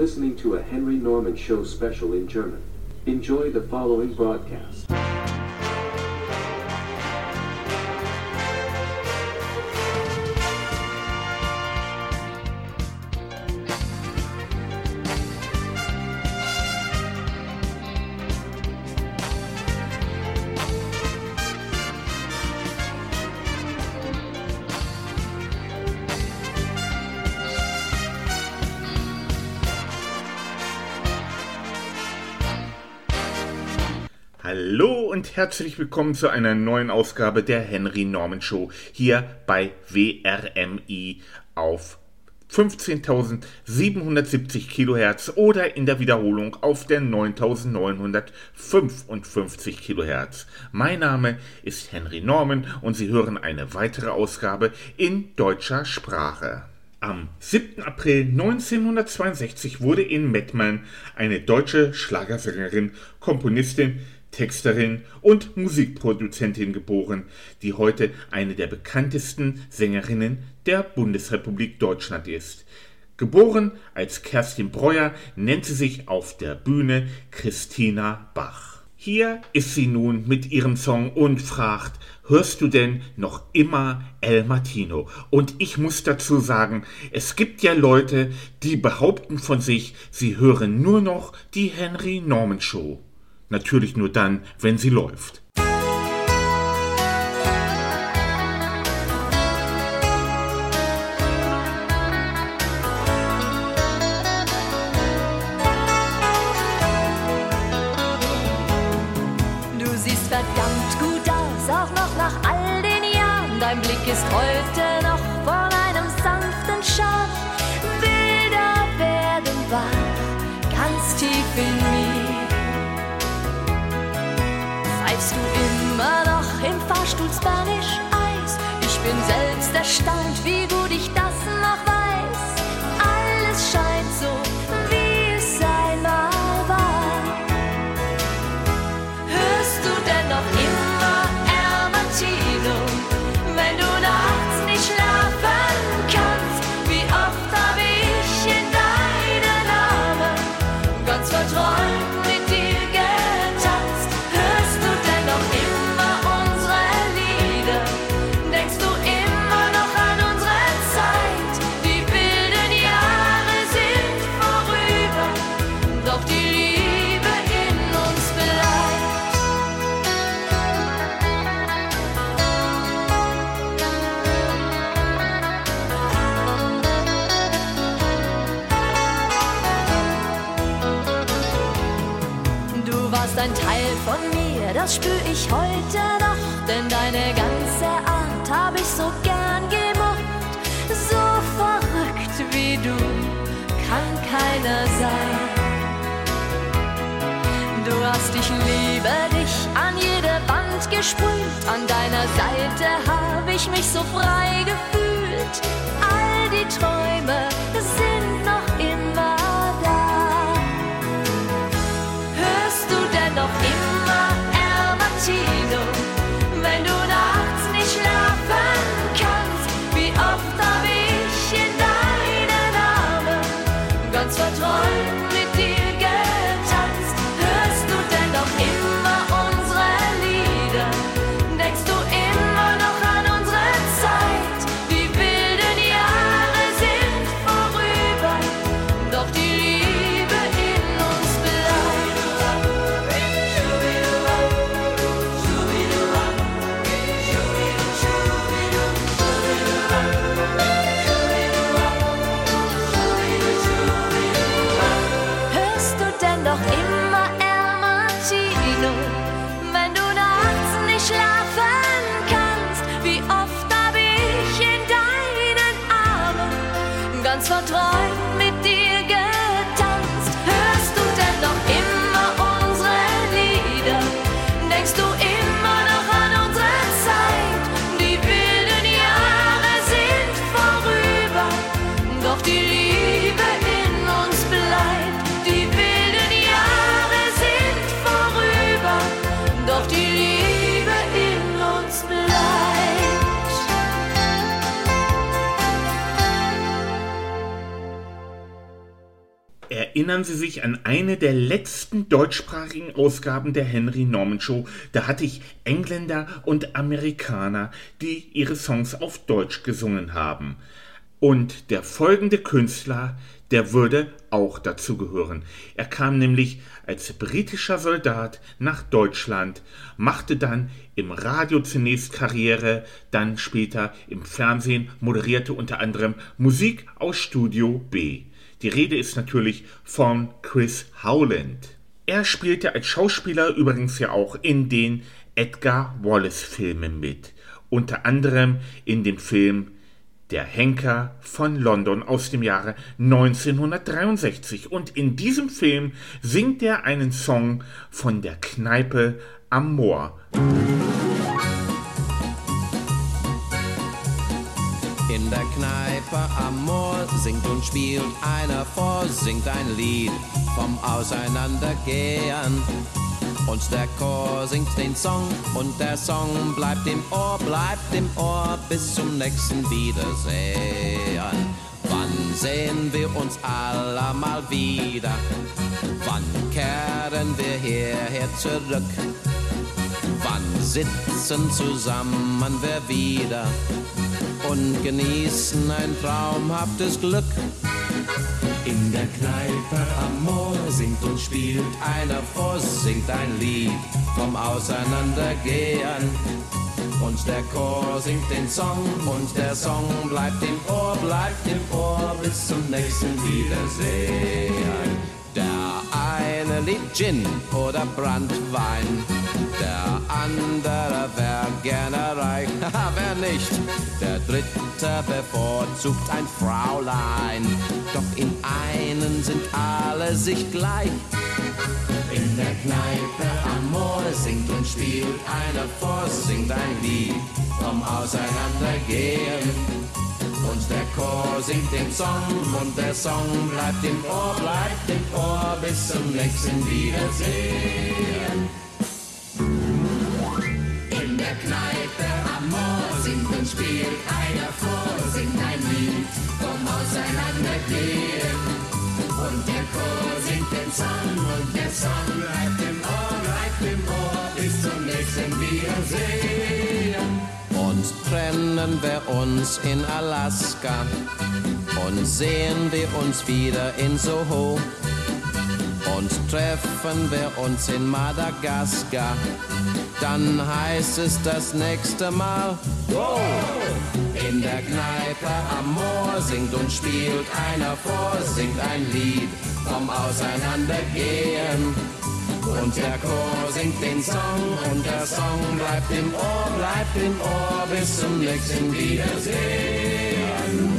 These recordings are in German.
listening to a Henry Norman Show special in German. Enjoy the following broadcast. Hallo und herzlich willkommen zu einer neuen Ausgabe der Henry Norman Show hier bei WRMI auf 15.770 Kilohertz oder in der Wiederholung auf der 9.955 Kilohertz. Mein Name ist Henry Norman und Sie hören eine weitere Ausgabe in deutscher Sprache. Am 7. April 1962 wurde in Mettmann eine deutsche Schlagersängerin, Komponistin, Texterin und Musikproduzentin geboren, die heute eine der bekanntesten Sängerinnen der Bundesrepublik Deutschland ist. Geboren als Kerstin Breuer nennt sie sich auf der Bühne Christina Bach. Hier ist sie nun mit ihrem Song und fragt: Hörst du denn noch immer El Martino? Und ich muss dazu sagen, es gibt ja Leute, die behaupten von sich, sie hören nur noch die Henry Norman Show. Natürlich nur dann, wenn sie läuft. Du siehst verdammt gut aus, auch noch nach all den Jahren. Dein Blick ist heute noch von einem sanften Charme. Bilder werden wach, ganz tief in mir. Pfeifst du immer noch im Fahrstuhl Spanish Eis? Ich bin selbst erstaunt, wie gut ich das noch weiß. Alles scheint so, wie es einmal war. Hörst du denn noch immer El Martino, wenn du nachts nicht schlafen kannst? Wie oft habe ich in deinen Armen ganz verträumt mit dir getanzt? Hörst du denn noch immer unsere Lieder? Denkst du immer noch an unsere Zeit? Die wilden Jahre sind vorüber, doch die Liebe in uns bleibt. Du warst ein Teil von mir, das spür ich heute noch, denn deine ganze Art hab ich so gern gemocht. So verrückt wie du kann keiner sein. Du hast Ich liebe dich an jede Wand gesprüht, an deiner Seite hab ich mich so frei gefühlt. All die Träume sind noch immer da. Hörst du denn noch immer El Martino, wenn du nachts nicht schlafen kannst? Wie oft hab ich in deinen Armen ganz verträumt mit dir getanzt? Hörst du denn noch immer unsere Lieder? Denkst du immer noch an unsere Zeit? Die wilden Jahre sind vorüber, doch die Liebe in uns bleibt. erinnern Sie sich an eine der letzten deutschsprachigen Ausgaben der Henry Norman Show? Da hatte ich Engländer und Amerikaner, die ihre Songs auf Deutsch gesungen haben. Und der folgende Künstler, der würde auch dazu gehören. Er kam nämlich als britischer Soldat nach Deutschland, machte dann im Radio zunächst Karriere, dann später im Fernsehen, moderierte unter anderem Musik aus Studio B. Die Rede ist natürlich von Chris Howland. Er spielte als Schauspieler übrigens ja auch in den Edgar Wallace-Filmen mit. Unter anderem in dem Film Der Henker von London aus dem Jahre 1963. Und in diesem Film singt er einen Song von der Kneipe am Moor. In der Kneipe am Moor singt und spielt einer vor, singt ein Lied vom Auseinandergehen. Und der Chor singt den Song und der Song bleibt im Ohr bis zum nächsten Wiedersehen. Wann sehen wir uns alle mal wieder? Wann kehren wir hierher zurück? Wann sitzen zusammen wir wieder und genießen ein traumhaftes Glück? In der Kneipe am Moor singt und spielt einer vor, singt ein Lied vom Auseinandergehen. Und der Chor singt den Song und der Song bleibt im Ohr bis zum nächsten Wiedersehen. Der eine liebt Gin oder Branntwein, der andere wär gerne reich, wer nicht. Der dritte bevorzugt ein Fraulein, doch in einen sind alle sich gleich. In der Kneipe am Moor singt und spielt einer vor, singt ein Lied vom Auseinandergehen. Und der Chor singt den Song und der Song bleibt im Ohr bis zum nächsten Wiedersehen. In der Kneipe am Moor singt und spielt einer vor, singt ein Lied vom Auseinandergehen. Und der Chor singt den Song und der Song bleibt im Ohr bis zum nächsten Wiedersehen. Und trennen wir uns in Alaska und sehen wir uns wieder in Soho. Und treffen wir uns in Madagaskar, dann heißt es das nächste Mal wow! In der Kneipe am Moor singt und spielt einer vor, singt ein Lied vom Auseinandergehen. Und der Chor singt den Song und der Song bleibt im Ohr bis zum nächsten Wiedersehen.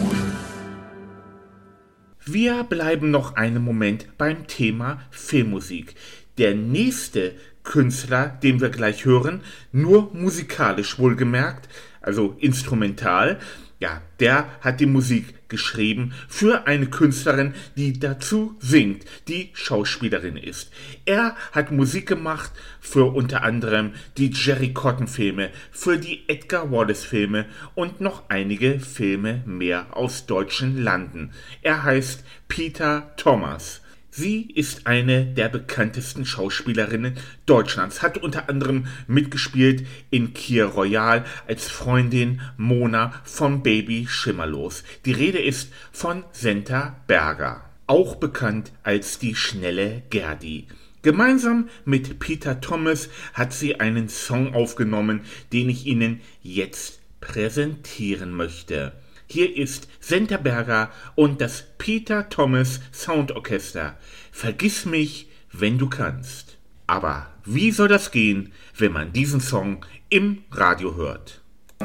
Wir bleiben noch einen Moment beim Thema Filmmusik. Der nächste Künstler, den wir gleich hören, nur musikalisch wohlgemerkt, also instrumental, ja, der hat die Musik geschrieben für eine Künstlerin, die dazu singt, die Schauspielerin ist. Er hat Musik gemacht für unter anderem die Jerry Cotton Filme, für die Edgar Wallace Filme und noch einige Filme mehr aus deutschen Landen. Er heißt Peter Thomas. Sie ist eine der bekanntesten Schauspielerinnen Deutschlands, hat unter anderem mitgespielt in Kir Royal als Freundin Mona von Baby Schimmerlos. Die Rede ist von Senta Berger, auch bekannt als die schnelle Gerdi. Gemeinsam mit Peter Thomas hat sie einen Song aufgenommen, den ich Ihnen jetzt präsentieren möchte. Hier ist Senta Berger und das Peter Thomas Soundorchester. Vergiss mich, wenn du kannst. Aber wie soll das gehen, wenn man diesen Song im Radio hört?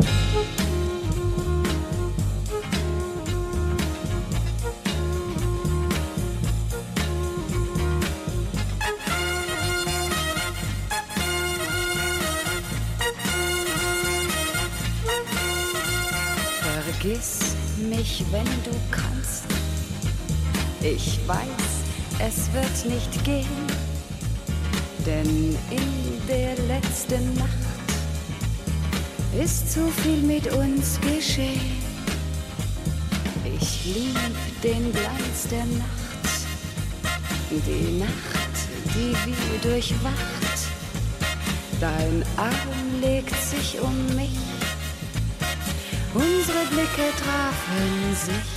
Vergiss mich, wenn du kannst. Ich weiß, es wird nicht gehen, denn in der letzten Nacht ist zu viel mit uns geschehen. Ich lieb den Glanz der Nacht Die Nacht, die wie durchwacht, dein Arm legt sich um mich, unsere Blicke trafen sich.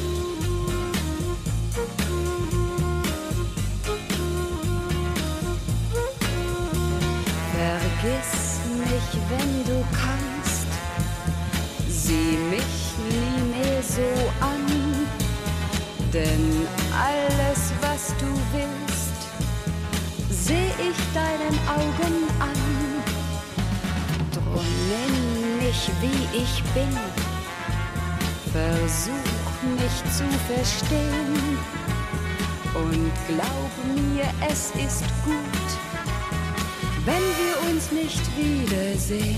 Vergiss mich, wenn du kannst, sieh mich nie mehr so an, denn alles, was du willst, seh ich deinen Augen an. Drum nenn mich, wie ich bin, versuch mich zu verstehen und glaub mir, es ist gut, wenn wir uns nicht wiedersehen.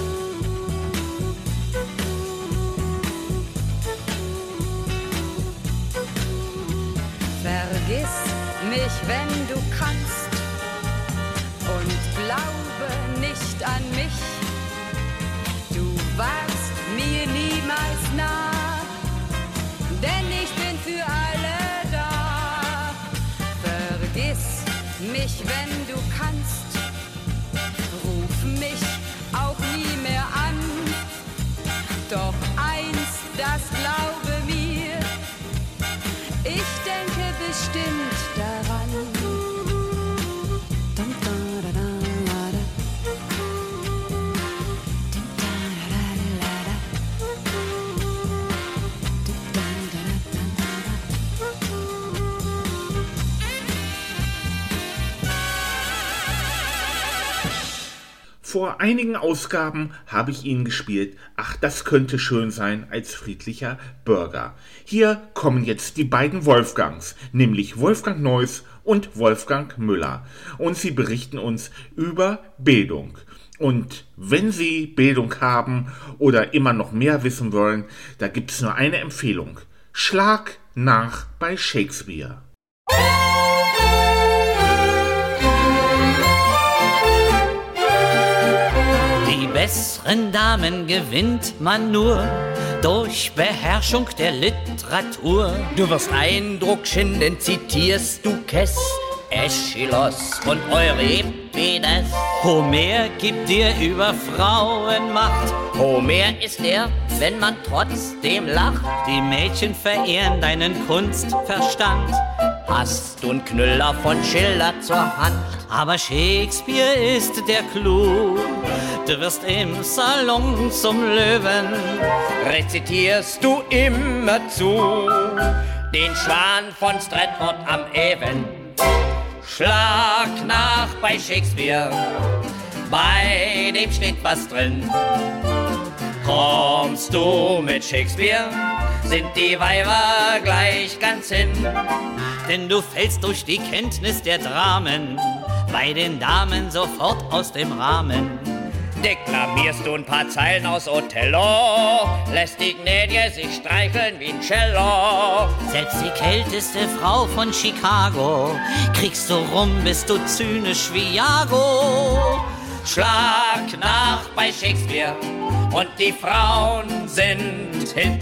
Vergiss mich, wenn du kannst, und glaube nicht an mich. Du warst mir niemals nah, denn ich bin für alle da. Vergiss mich, wenn du kannst, ruf mich auch nie mehr an. Doch eins, das glaube mir, ich denke bestimmt daran. Vor einigen Ausgaben habe ich Ihnen gespielt, ach, das könnte schön sein, als friedlicher Bürger. Hier kommen jetzt die beiden Wolfgangs, nämlich Wolfgang Neuss und Wolfgang Müller. Und sie berichten uns über Bildung. Und wenn Sie Bildung haben oder immer noch mehr wissen wollen, da gibt es nur eine Empfehlung. Schlag nach bei Shakespeare. Die besseren Damen gewinnt man nur durch Beherrschung der Literatur. Du wirst Eindruck schinden, zitierst du Kess, Aeschylus und Euripides. Homer gibt dir über Frauen Macht. Homer ist er, wenn man trotzdem lacht. Die Mädchen verehren deinen Kunstverstand. Hast du einen Knüller von Schiller zur Hand? Aber Shakespeare ist der Clou. Du wirst im Salon zum Löwen. Rezitierst du immerzu den Schwan von Stratford am Avon. Schlag nach bei Shakespeare, bei dem steht was drin. Kommst du mit Shakespeare, sind die Weiber gleich ganz hin. Denn du fällst durch die Kenntnis der Dramen bei den Damen sofort aus dem Rahmen. Deklamierst du ein paar Zeilen aus Othello, lässt die Gnädige sich streicheln wie ein Cello. Selbst die kälteste Frau von Chicago kriegst du rum, bist du zynisch wie Iago. Schlag nach bei Shakespeare und die Frauen sind hin.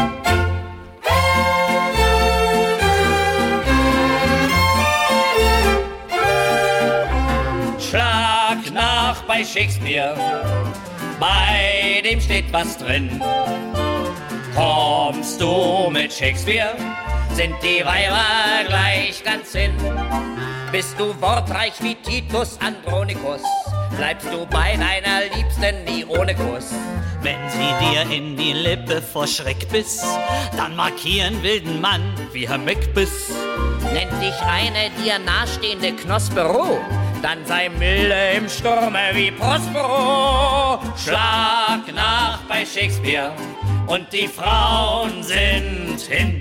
Schlag nach bei Shakespeare, bei dem steht was drin. Kommst du mit Shakespeare, sind die Weiber gleich ganz hin. Bist du wortreich wie Titus Andronicus, bleibst du bei deiner Liebsten nie ohne Kuss. Wenn sie dir in die Lippe vor Schreck biss, dann markieren wilden Mann wie Herr Macbeth. Nennt dich eine dir nahestehende Knospero, dann sei milde im Sturme wie Prospero. Schlag nach bei Shakespeare und die Frauen sind hin.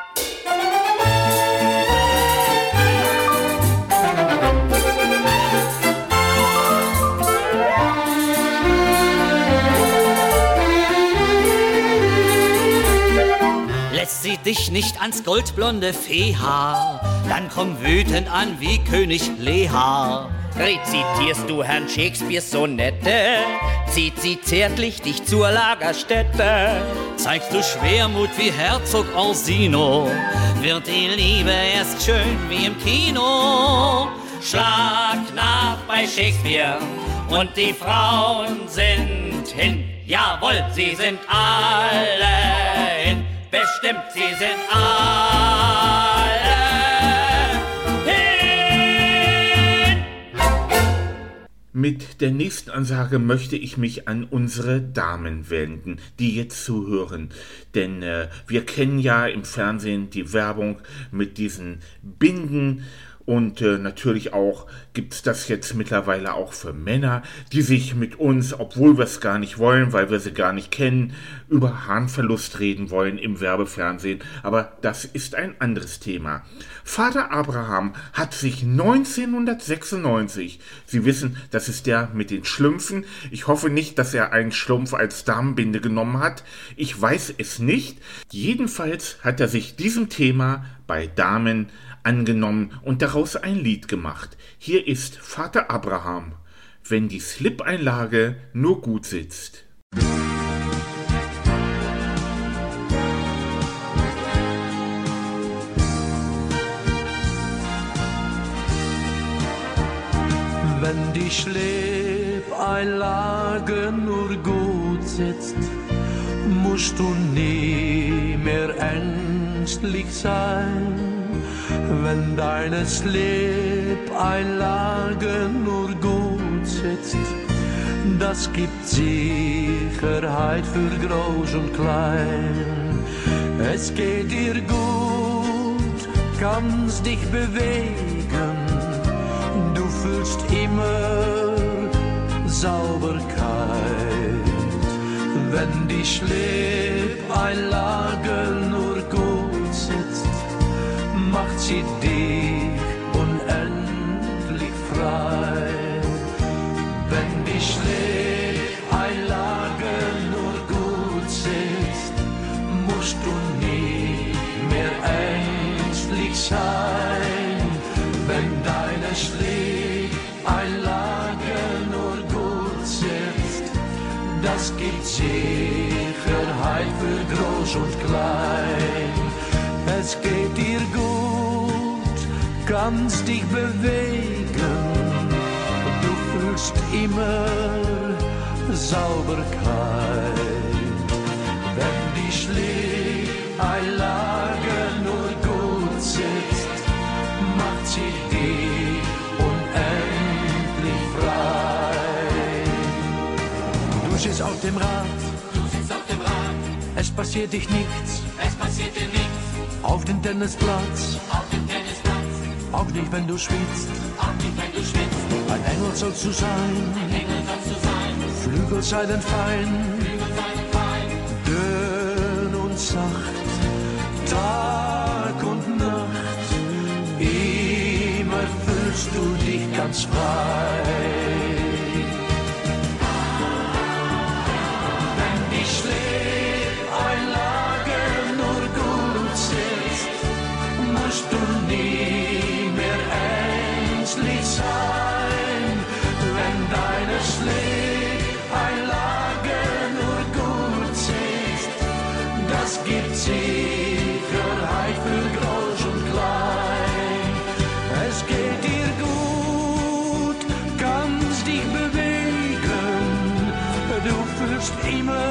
Lässt sie dich nicht ans goldblonde Feehaar, dann komm wütend an wie König Lear. Rezitierst du Herrn Shakespeares Sonette? Zieht sie zärtlich dich zur Lagerstätte? Zeigst du Schwermut wie Herzog Orsino? Wird die Liebe erst schön wie im Kino? Schlag nach bei Shakespeare und die Frauen sind hin. Jawohl, sie sind alle hin. Bestimmt, sie sind alle hin. Mit der nächsten Ansage möchte ich mich an unsere Damen wenden, die jetzt zuhören. Denn wir kennen ja im Fernsehen die Werbung mit diesen Binden. Und natürlich auch gibt's das jetzt mittlerweile auch für Männer, die sich mit uns, obwohl wir es gar nicht wollen, weil wir sie gar nicht kennen, über Harnverlust reden wollen im Werbefernsehen. Aber das ist ein anderes Thema. Vater Abraham hat sich 1996, Sie wissen, das ist der mit den Schlümpfen. Ich hoffe nicht, dass er einen Schlumpf als Damenbinde genommen hat. Ich weiß es nicht. Jedenfalls hat er sich diesem Thema bei Damen angenommen und daraus ein Lied gemacht. Hier ist Vater Abraham, wenn die Slip-Einlage nur gut sitzt. Wenn die Slip-Einlage nur gut sitzt, musst du nie mehr ängstlich sein. Wenn deine Slip-Einlage nur gut sitzt, das gibt Sicherheit für groß und klein. Es geht dir gut, kannst dich bewegen, du fühlst immer Sauberkeit. Wenn die Slip-Einlage nur gut sitzt, macht sie dich unendlich frei. Wenn die Slip-Einlage nur gut sitzt, musst du nie mehr ängstlich sein. Wenn deine Slip-Einlage nur gut sitzt, das gibt Sicherheit für groß und klein. Es geht dir gut, kannst dich bewegen, du fühlst immer Sauberkeit. Wenn die Slip-Einlage nur gut sitzt, macht sie dich unendlich frei. Du sitzt auf dem Rad, es passiert dich nichts, auf dem Tennisplatz, auch nicht, wenn du schwitzt, ein Engel sollst du sein, Flügel seien fein, dünn und sacht, Tag und Nacht, immer fühlst du dich ganz frei. Wenn die Slip-Einlage nur gut sitzt, musst du nie mehr ängstlich sein. Wenn deine Slip-Einlage nur gut sitzt, das gibt Sicherheit für groß und klein. Es geht dir gut, kannst dich bewegen, du fühlst immer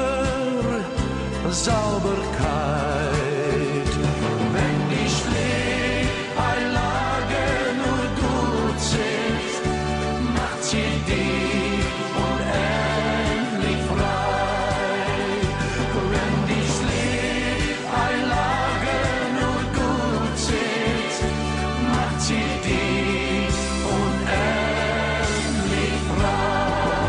Sauberkeit. Wenn die Slip-Einlage nur gut sitzt, macht sie dich unendlich frei. Wenn die Slip-Einlage nur gut sitzt, macht sie dich unendlich frei.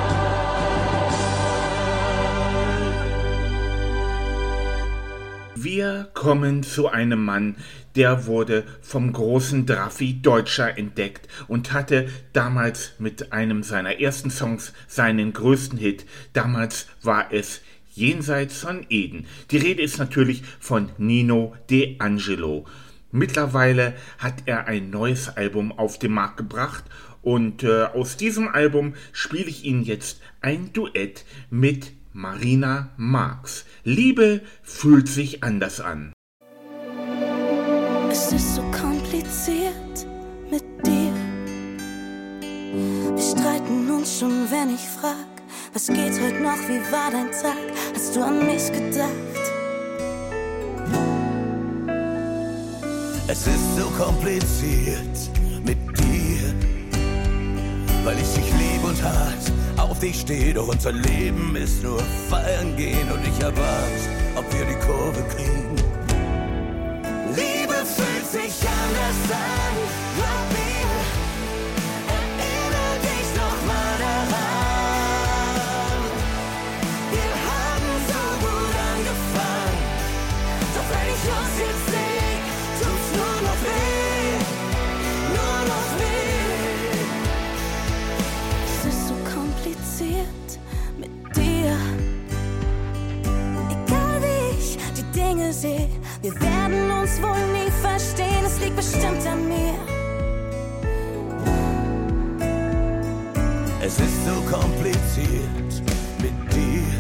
Wir kommen zu einem Mann, der wurde vom großen Draffi Deutscher entdeckt und hatte damals mit einem seiner ersten Songs seinen größten Hit. Damals war es Jenseits von Eden. Die Rede ist natürlich von Nino De Angelo. Mittlerweile hat er ein neues Album auf den Markt gebracht und aus diesem Album spiele ich Ihnen jetzt ein Duett mit Marina Marx. Liebe fühlt sich anders an. Es ist so kompliziert mit dir. Wir streiten uns schon, wenn ich frag, was geht heute noch, wie war dein Tag? Hast du an mich gedacht? Es ist so kompliziert mit dir, weil ich dich lieb und hart auf dich stehe. Doch unser Leben ist nur feiern gehen und ich erwarte, ob wir die Kurve kriegen. Liebe fühlt sich anders an, glaub mir. Erinnere dich noch mal daran. Wir haben so gut angefangen, doch wenn ich uns jetzt seh, tut's nur noch weh, nur noch weh. Es ist so kompliziert mit dir. Egal wie ich die Dinge sehe, wir werden uns wohl nie verstehen, es liegt bestimmt an mir. Es ist so kompliziert mit dir.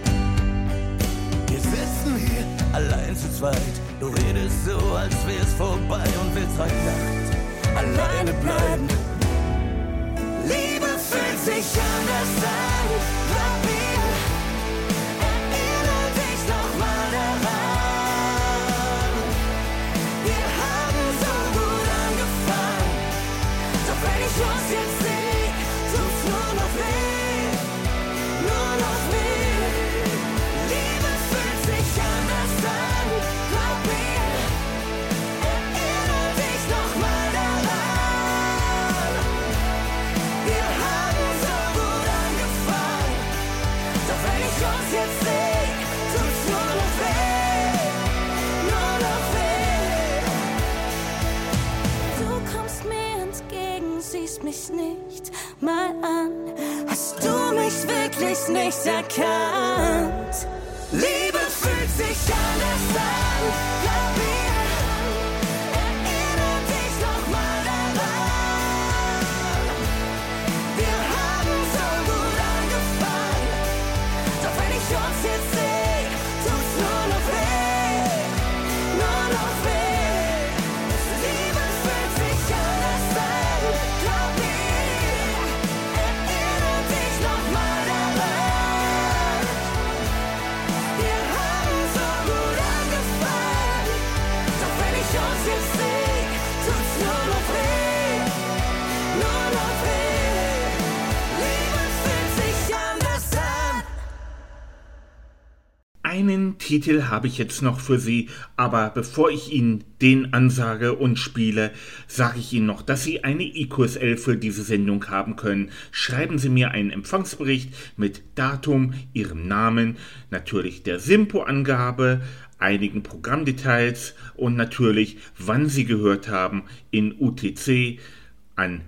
Wir sitzen hier allein zu zweit. Du redest so, als wär's vorbei und willst heute Nacht alleine bleiben. Liebe fühlt sich anders an, glaub mir. Erinnere dich noch mal daran. Wir haben so gut angefangen, doch wenn ich uns jetzt seh, tut's nur noch weh, nur noch weh. Liebe fühlt sich anders an, glaub mir. Erinnere dich noch mal daran. Wir haben so gut angefangen, doch wenn ich uns jetzt seh, tut's nur noch weh, nur noch weh. Du kommst mir entgegen, siehst mich nicht mal an. Hast du mich wirklich nicht erkannt? Liebe fühlt sich anders an, glaub mir. Erinnere dich noch mal daran. Wir haben so gut angefangen, doch wenn ich uns jetzt seh, tut's nur noch weh, nur noch weh. Liebe fühlt sich anders an, glaub mir. Erinnere dich noch mal daran. Wir haben so gut angefangen, doch wenn ich uns jetzt seh, tut's nur noch weh, nur noch weh. Liebe fühlt sich anders an. Einen Titel habe ich jetzt noch für Sie, aber bevor ich Ihnen den ansage und spiele, sage ich Ihnen noch, dass Sie eine IQSL für diese Sendung haben können. Schreiben Sie mir einen Empfangsbericht mit Datum, Ihrem Namen, natürlich der SIMPO-Angabe, einigen Programmdetails und natürlich, wann Sie gehört haben, in UTC an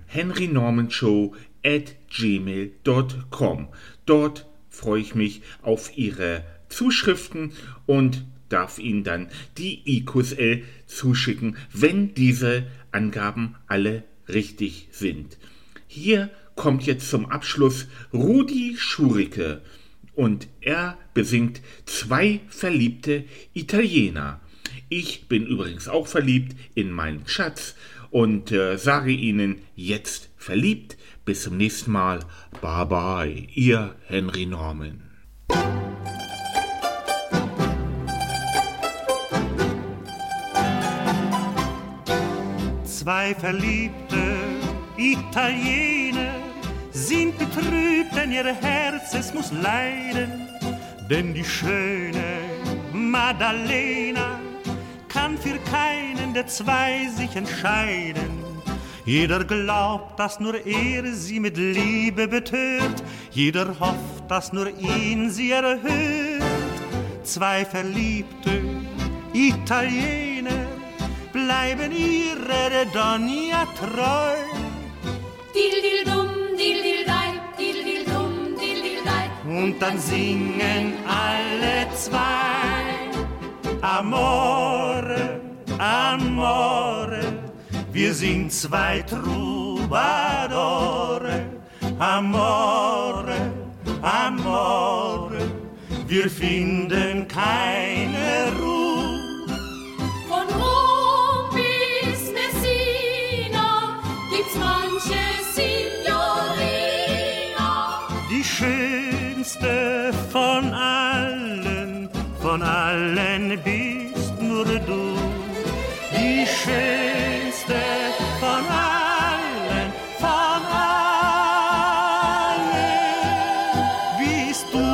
henrynormanshow@gmail.com. Dort freue ich mich auf Ihre Zuschriften und darf Ihnen dann die IQSL zuschicken, wenn diese Angaben alle richtig sind. Hier kommt jetzt zum Abschluss Rudi Schurike und er besingt Zwei verliebte Italiener. Ich bin übrigens auch verliebt in meinen Schatz und sage Ihnen jetzt verliebt. Bis zum nächsten Mal. Bye bye, Ihr Henry Norman. Zwei verliebte Italiener sind betrübt, denn ihr Herz, es muss leiden. Denn die schöne Maddalena kann für keinen der zwei sich entscheiden. Jeder glaubt, dass nur er sie mit Liebe betört. Jeder hofft, dass nur ihn sie erhört. Zwei verliebte Italiener bleiben ihrer Donna treu. Dil-dil-dum, dil-dil-dei, dil-dil-dum, dil-dil-dei. Und dann singen alle zwei Amore, amore, wir sind zwei Troubadoure. Amore, amore, wir finden keine Ruhe. Von Rom bis Messina gibt's manche Signorina. Die schönste von allen bist nur du. Die schönste von allen bist du.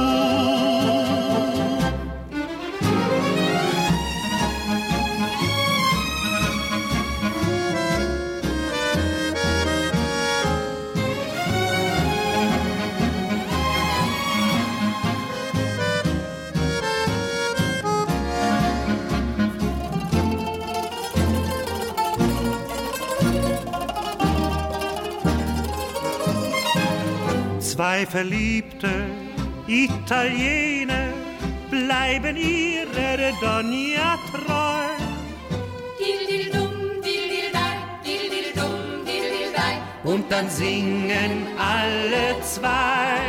Zwei verliebte Italiener bleiben ihrer Donna treu. Und dann singen alle zwei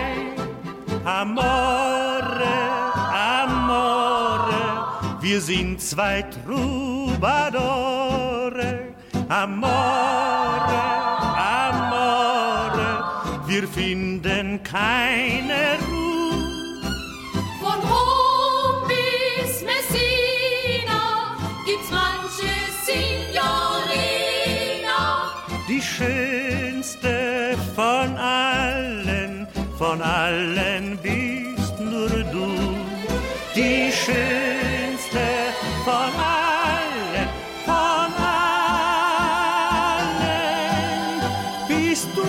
Amore, amore, wir sind zwei Troubadoure. Amore, amore, wir finden keine Ruhe. Von Rom bis Messina gibt's manche Signorina. Die schönste von allen bist nur du. Die schönste von allen bist du.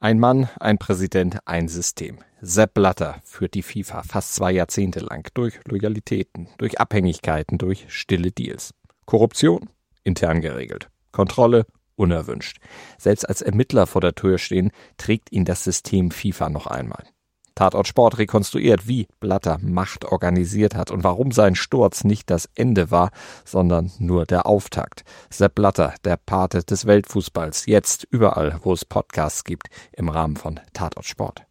Ein Mann, ein Präsident, ein System. Sepp Blatter führt die FIFA fast 2 Jahrzehnte lang durch Loyalitäten, durch Abhängigkeiten, durch stille Deals. Korruption? Intern geregelt. Kontrolle? Unerwünscht. Selbst als Ermittler vor der Tür stehen, trägt ihn das System FIFA noch einmal. Tatort Sport rekonstruiert, wie Blatter Macht organisiert hat und warum sein Sturz nicht das Ende war, sondern nur der Auftakt. Sepp Blatter, der Pate des Weltfußballs, jetzt überall, wo es Podcasts gibt, im Rahmen von Tatort Sport.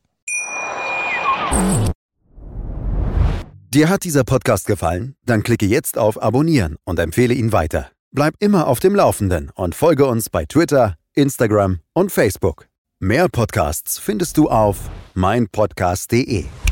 Dir hat dieser Podcast gefallen? Dann klicke jetzt auf Abonnieren und empfehle ihn weiter. Bleib immer auf dem Laufenden und folge uns bei Twitter, Instagram und Facebook. Mehr Podcasts findest du auf meinpodcast.de.